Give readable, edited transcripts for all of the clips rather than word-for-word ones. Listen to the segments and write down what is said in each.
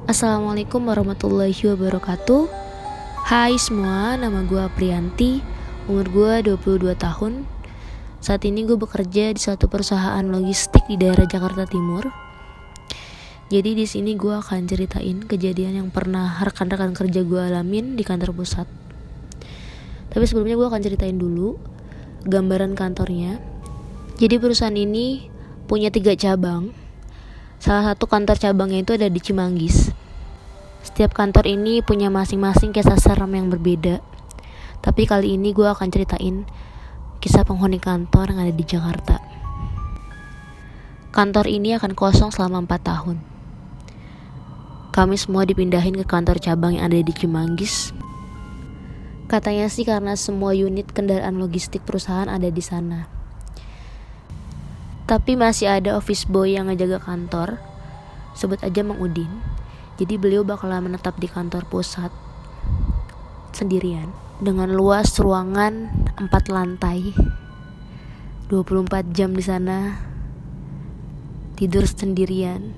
Assalamualaikum warahmatullahi wabarakatuh. Hai semua, nama gue Aprianti. Umur gue 22 tahun. Saat ini gue bekerja di suatu perusahaan logistik di daerah Jakarta Timur. Jadi di sini gue akan ceritain kejadian yang pernah rekan-rekan kerja gue alamin di kantor pusat. Tapi sebelumnya gue akan ceritain dulu gambaran kantornya. Jadi perusahaan ini punya 3 cabang. Salah satu kantor cabangnya itu ada di Cimanggis. Setiap kantor ini punya masing-masing kisah seram yang berbeda. Tapi kali ini gue akan ceritain kisah penghuni kantor yang ada di Jakarta. Kantor ini akan kosong selama 4 tahun. Kami semua dipindahin ke kantor cabang yang ada di Cimanggis. Katanya sih karena semua unit kendaraan logistik perusahaan ada di sana. Tapi masih ada office boy yang ngejaga kantor, sebut aja Mang Udin. Jadi beliau bakalan menetap di kantor pusat sendirian dengan luas ruangan 4 lantai, 24 jam di sana, tidur sendirian.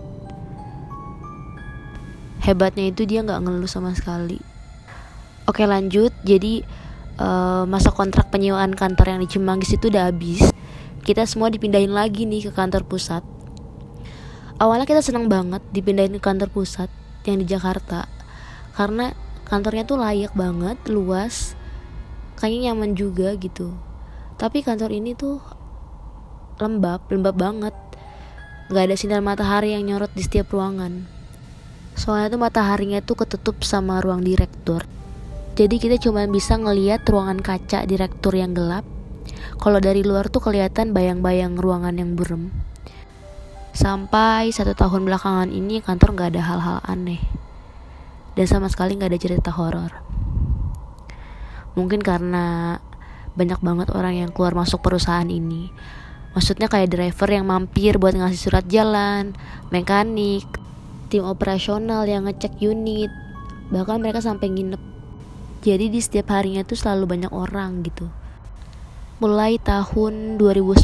Hebatnya itu dia gak ngeluh sama sekali. Oke, lanjut. Jadi masa kontrak penyewaan kantor yang di Cimanggis itu udah habis. Kita semua dipindahin lagi nih ke kantor pusat. Awalnya kita senang banget dipindahin ke kantor pusat yang di Jakarta, karena kantornya tuh layak banget, luas, kayaknya nyaman juga gitu. Tapi kantor ini tuh lembab banget. Gak ada sinar matahari yang nyorot di setiap ruangan. Soalnya tuh mataharinya tuh ketutup sama ruang direktur. Jadi kita cuma bisa ngelihat ruangan kaca direktur yang gelap. Kalau dari luar tuh kelihatan bayang-bayang ruangan yang buram. Sampai 1 tahun belakangan ini kantor gak ada hal-hal aneh. Dan sama sekali gak ada cerita horor. Mungkin karena banyak banget orang yang keluar masuk perusahaan ini. Maksudnya kayak driver yang mampir buat ngasih surat jalan, mekanik, tim operasional yang ngecek unit, bahkan mereka sampai nginep. Jadi di setiap harinya tuh selalu banyak orang gitu. Mulai tahun 2019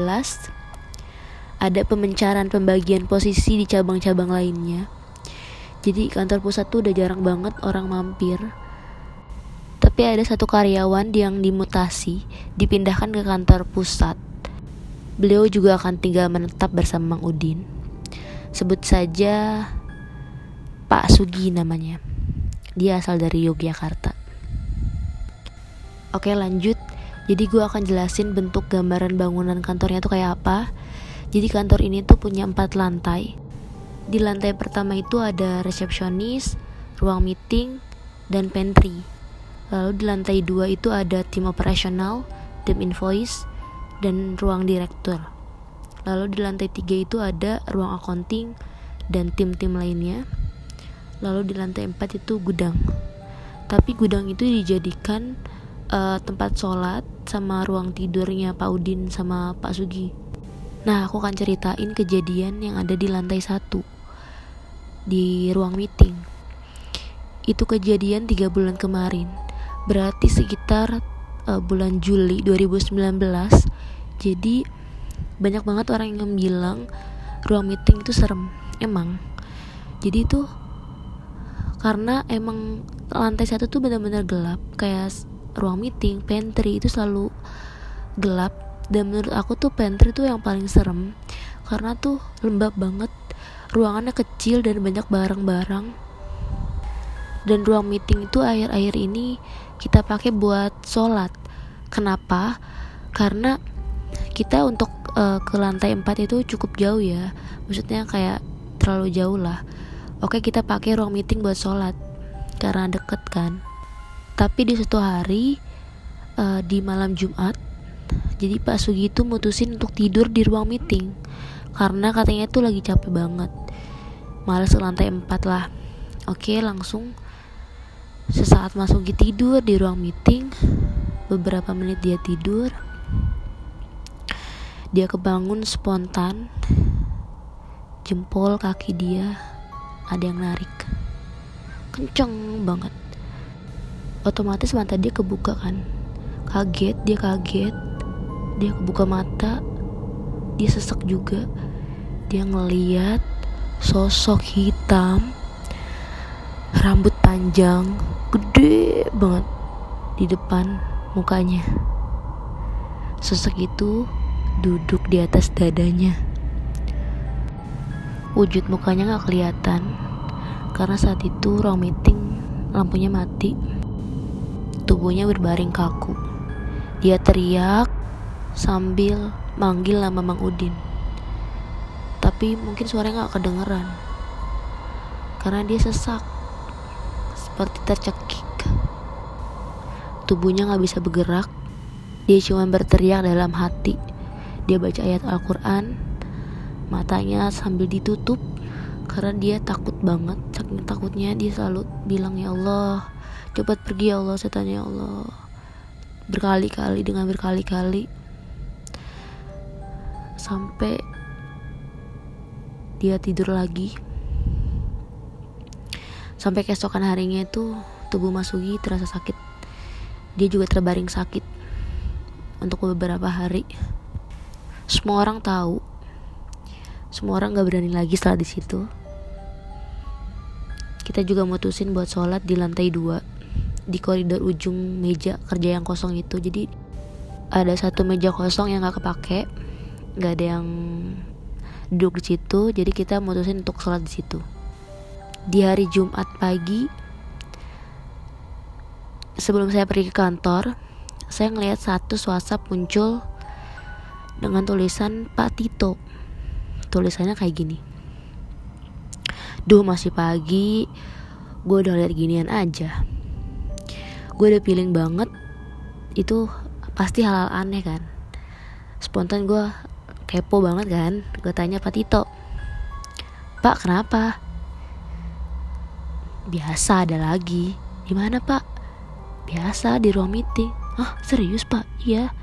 ada pemencaran pembagian posisi di cabang-cabang lainnya. Jadi kantor pusat tuh udah jarang banget orang mampir. Tapi ada satu karyawan yang dimutasi, dipindahkan ke kantor pusat. Beliau juga akan tinggal menetap bersama Mang Udin. Sebut saja Pak Sugi namanya. Dia asal dari Yogyakarta. Oke, lanjut. Jadi gue akan jelasin bentuk gambaran bangunan kantornya tuh kayak apa. Jadi kantor ini tuh punya 4 lantai. Di lantai pertama itu ada resepsionis, ruang meeting, dan pantry. Lalu di lantai 2 itu ada tim operasional, tim invoice, dan ruang direktur. Lalu di lantai 3 itu ada ruang accounting dan tim-tim lainnya. Lalu di lantai 4 itu gudang. Tapi gudang itu dijadikan tempat sholat sama ruang tidurnya Pak Udin sama Pak Sugi. Nah, aku akan ceritain kejadian yang ada di lantai 1 di ruang meeting. Itu kejadian 3 bulan kemarin, berarti sekitar bulan Juli 2019. Jadi banyak banget orang yang bilang ruang meeting itu serem. Emang. Jadi itu karena emang lantai 1 tuh benar-benar gelap, kayak ruang meeting, pantry itu selalu gelap. Dan menurut aku tuh pantry tuh yang paling serem, karena tuh lembab banget, ruangannya kecil dan banyak barang-barang. Dan ruang meeting itu akhir-akhir ini kita pakai buat sholat. Kenapa? Karena kita untuk ke lantai 4 itu cukup jauh ya, maksudnya kayak terlalu jauh lah. Oke, kita pakai ruang meeting buat sholat karena deket kan. Tapi di suatu hari di malam Jumat, jadi Pak Sugi itu mutusin untuk tidur di ruang meeting karena katanya itu lagi capek banget, malas ke lantai 4 lah. Oke, langsung sesaat Mas Sugi tidur di ruang meeting, beberapa menit dia tidur, dia kebangun spontan. Jempol kaki dia ada yang narik kenceng banget. Otomatis mata dia kebuka kan. Dia kaget, dia kebuka mata, dia sesek juga. Dia ngeliat sosok hitam Rambut panjang, gede banget di depan mukanya. Sosok itu duduk di atas dadanya. Wujud mukanya gak kelihatan karena saat itu ruang meeting lampunya mati. Tubuhnya berbaring kaku. Dia teriak sambil manggil nama Mang Udin. Tapi mungkin suaranya gak kedengeran karena dia sesak, seperti tercekik. Tubuhnya gak bisa bergerak. Dia cuma berteriak dalam hati. Dia baca ayat Al-Quran, matanya sambil ditutup karena dia takut banget. Saking takutnya dia selalu bilang, ya Allah, cepat pergi ya Allah, setan ya Allah, berkali-kali, dengan berkali-kali, sampai dia tidur lagi. Sampai keesokan harinya itu tubuh Mas Sugi terasa sakit. Dia juga terbaring sakit untuk beberapa hari. Semua orang tahu, semua orang gak berani lagi setelah di situ. Kita juga mutusin buat sholat di lantai 2, di koridor ujung meja kerja yang kosong itu. Jadi ada satu meja kosong yang gak kepake, gak ada yang duduk di situ. Jadi kita mutusin untuk sholat di situ. Di hari Jumat pagi, sebelum saya pergi ke kantor, saya ngelihat status WhatsApp muncul dengan tulisan Pak Tito. Tulisannya kayak gini. Duh, masih pagi, gue udah lihat ginian aja. Gue udah feeling banget itu pasti hal-hal aneh kan. Spontan gue kepo banget kan. Gue tanya Pak Tito, Pak, kenapa? Biasa, ada lagi. Di mana, Pak? Biasa, di ruang meeting. Hah, serius, Pak? Iya.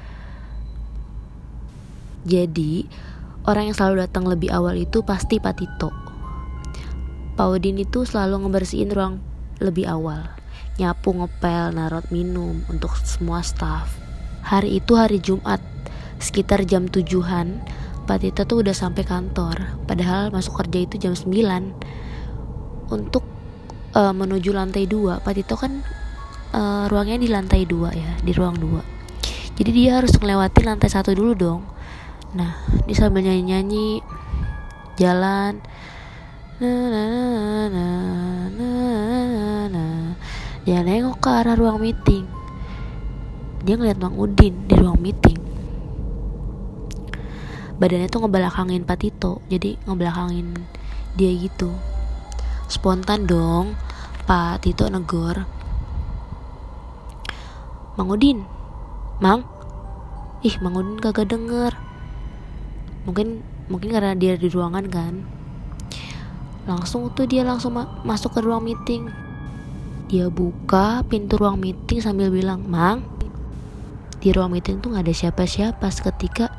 Jadi orang yang selalu datang lebih awal itu pasti Pak Tito. Pak Udin itu selalu ngebersihin ruang lebih awal, nyapu, ngepel, naruh minum untuk semua staff. Hari itu hari Jumat, sekitar jam 7-an, Pak Tito tuh udah sampai kantor. Padahal masuk kerja itu jam 9. Untuk menuju lantai 2, Pak Tito kan ruangnya di lantai 2 ya, di ruang 2. Jadi dia harus melewati lantai 1 dulu dong. Nah, dia sambil nyanyi-nyanyi jalan, dia nengok ke arah ruang meeting. Dia ngeliat Mang Udin di ruang meeting. Badannya tuh ngebelakangin Pak Tito, jadi ngebelakangin dia gitu. Spontan dong Pak Tito negor, Mang Udin, Mang. Mang Udin kagak denger. Mungkin karena dia di ruangan kan. Langsung tuh dia langsung masuk ke ruang meeting. Dia buka pintu ruang meeting sambil bilang, Mang, di ruang meeting tuh gak ada siapa-siapa. Seketika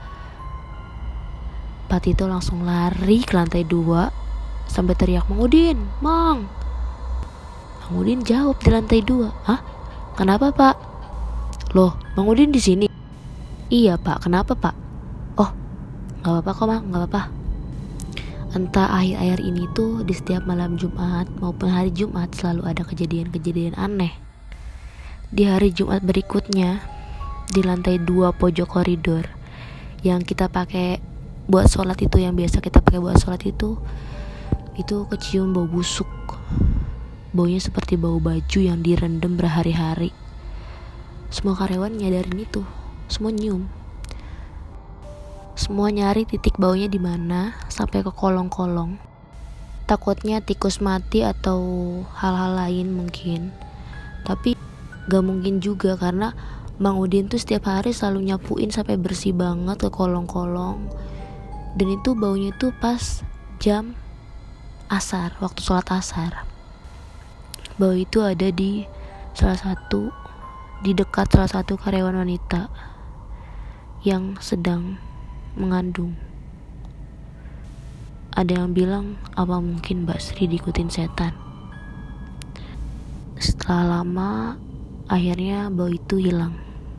Pak Tito langsung lari ke lantai 2 sampai teriak, Mang Udin, Mang. Mang Udin jawab di lantai 2, hah? Kenapa, Pak? Loh, Mang Udin di sini? Iya, Pak. Kenapa, Pak? Oh, gak apa-apa kok, Mang, gak apa-apa. Entah akhir-akhir ini tuh di setiap malam Jumat maupun hari Jumat selalu ada kejadian-kejadian aneh. Di hari Jumat berikutnya, di lantai 2 pojok koridor yang kita pakai buat sholat itu, yang biasa kita pakai buat sholat itu kecium bau busuk. Baunya seperti bau baju yang direndam berhari-hari. Semua karyawan nyadarin itu, semua nyium. Semua nyari titik baunya di mana sampai ke kolong-kolong. Takutnya tikus mati atau hal-hal lain mungkin. Tapi gak mungkin juga karena Mang Udin tuh setiap hari selalu nyapuin sampai bersih banget ke kolong-kolong. Dan itu baunya tuh pas jam asar, waktu sholat asar. Bau itu ada di dekat salah satu karyawan wanita yang sedang mengandung. Ada yang bilang, apa mungkin Mbak Sri diikutin setan? Setelah lama, akhirnya bau itu hilang.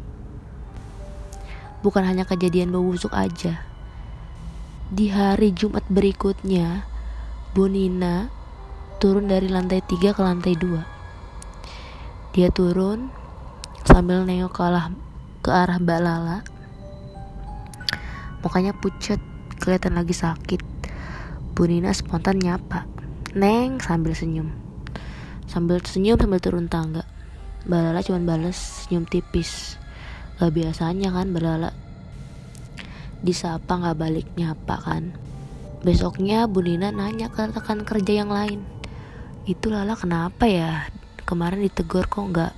Bukan hanya kejadian bau busuk aja. Di hari Jumat berikutnya, Bu Nina turun dari lantai 3 ke lantai 2. Dia turun sambil nengok ke arah Mbak Lala. Mukanya pucat, kelihatan lagi sakit. Bu Nina spontan nyapa, "Neng," sambil senyum sambil turun tangga. Mbak Lala cuma bales senyum tipis. Gak biasanya kan Mbak Lala disapa gak balik nyapa kan. Besoknya Bu Nina nanya ke rekan kerja yang lain, "Itu Lala kenapa ya? Kemarin ditegur kok gak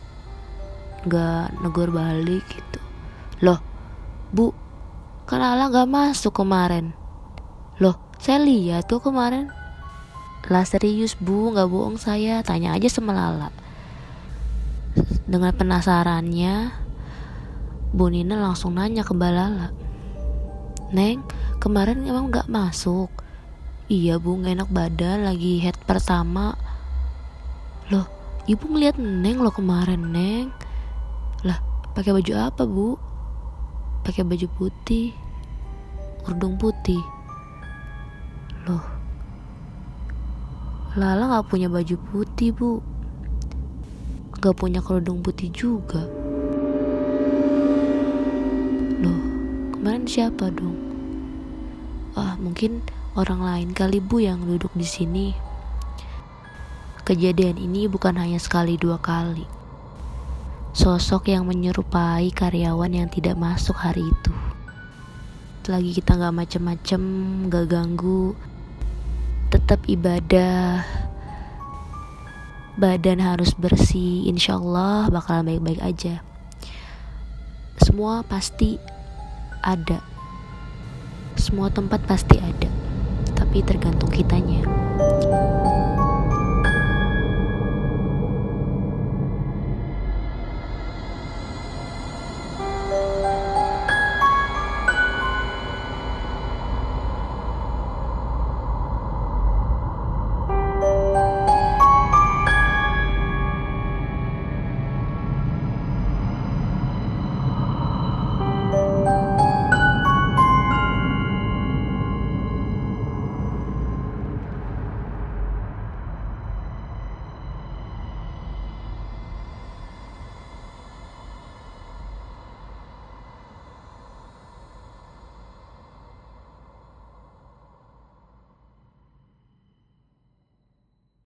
negor balik gitu." "Loh Bu, kan Lala gak masuk kemarin." "Loh, saya lihat tuh kemarin." "Lah serius Bu, gak bohong saya, tanya aja sama Lala." Dengan penasarannya, Bu Nina langsung nanya ke Mbak Lala, "Neng, kemarin emang gak masuk?" "Iya Bu, gak enak badan, lagi head pertama." "Loh, Ibu ngeliat Neng loh kemarin, Neng." "Lah, pakai baju apa Bu?" "Pakai baju putih, kerudung putih." "Loh, Lala gak punya baju putih Bu, gak punya kerudung putih juga." "Loh, kemarin siapa dong?" "Ah, mungkin orang lain kali Bu yang duduk di sini." Kejadian ini bukan hanya sekali 2 kali. Sosok yang menyerupai karyawan yang tidak masuk hari itu. Selagi kita gak macem-macem, gak ganggu, tetap ibadah, badan harus bersih, insyaallah bakal baik-baik aja. Semua pasti ada, semua tempat pasti ada, tapi tergantung kitanya.